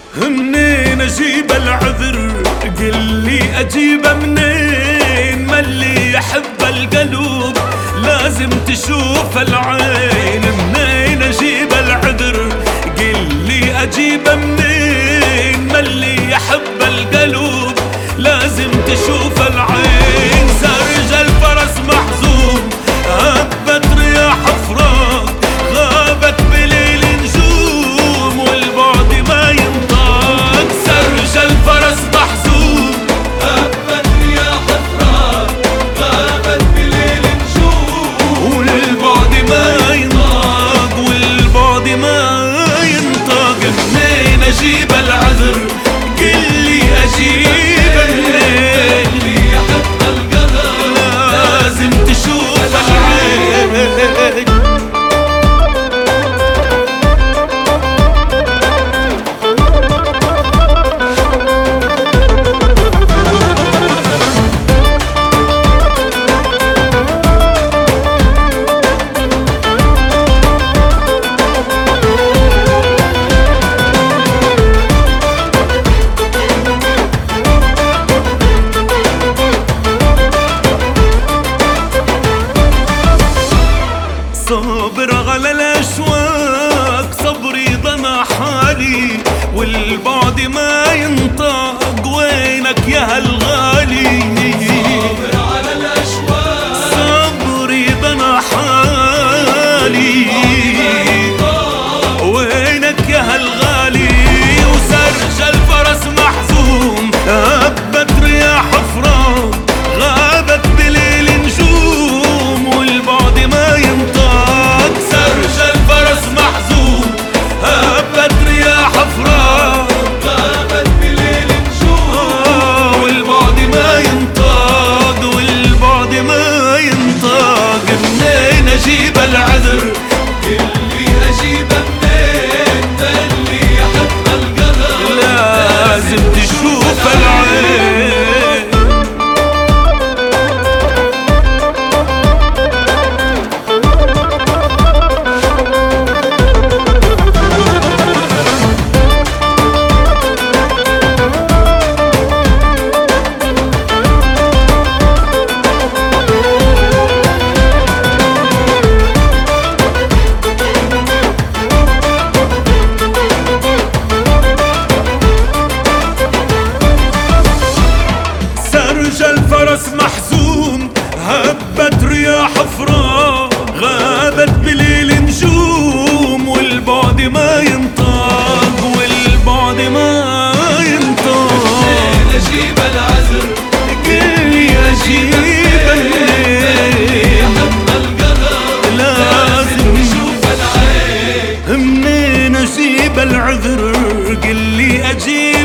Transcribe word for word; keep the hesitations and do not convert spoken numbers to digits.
منين اجيب العذر؟ قل لي اجيبه منين؟ ما اللي يحب القلب لازم تشوف العين. منين اجيب العذر؟ قل لي اجيبه منين؟ ما اللي يحب القلب لازم تشوف العين. سرج الفرس محزون هبت رياح فراق، غابت بليل نجوم والبعد ما ينطاق. سرج الفرس محزون هبت رياح فراق، غابت بليل نجوم والبعد ما ينطاق، والبعد ما ينطاق. منين اجيب العذر؟ قل لي اجيب منين؟ اللي يحب القدر لازم تشوف العين. صابر على الاشواق، صبري ضنا حالي والبعد ما ينطاق. وينك يا هالغالي؟ صابر على الاشواق، صبري ضنا حالي وينك يا هالغالي؟ وسرج الفرس محزون هبت رياح فراق، غابت بليل نجوم والبعد ما ينطاق. سرج الفرس محزون هبت رياح فراق، غابت بليل نجوم والبعد ما ينطاق، والبعد ما ينطاق. منين اجيب العذر؟ اللي اجيبه منين؟ ده اللي يحب القدر لازم تشوف العين. سرج الفرس محزون هبت رياح فراق، غابت بليل نجوم والبعد ما ينطاق، والبعد ما ينطاق. منين اجيب العذر؟ قل لي اجيبه منين؟ يحب القدر لازم تشوف العين. منين اجيب العذر؟ قل لي اجيبه